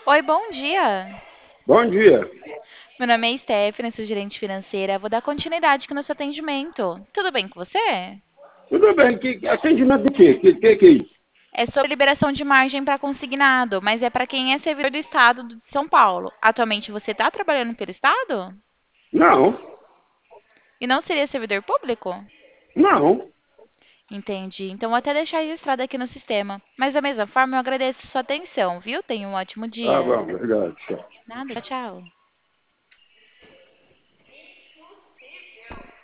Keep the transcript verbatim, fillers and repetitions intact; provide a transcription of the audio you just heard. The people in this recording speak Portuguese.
Oi, bom dia. Bom dia. Meu nome é Stephanie, sou gerente financeira. Vou dar continuidade aqui no seu atendimento. Tudo bem com você? Tudo bem, que atendimento de quê? Que que, que é isso? É sobre liberação de margem para consignado, mas é para quem é servidor do Estado de São Paulo. Atualmente você está trabalhando pelo Estado? Não, E não seria servidor público? não. Entendi. Então vou até deixar registrado aqui no sistema. Mas da mesma forma, eu agradeço a sua atenção, viu? Tenha um ótimo Tá dia. bom, obrigado. Tchau. Nada, tchau.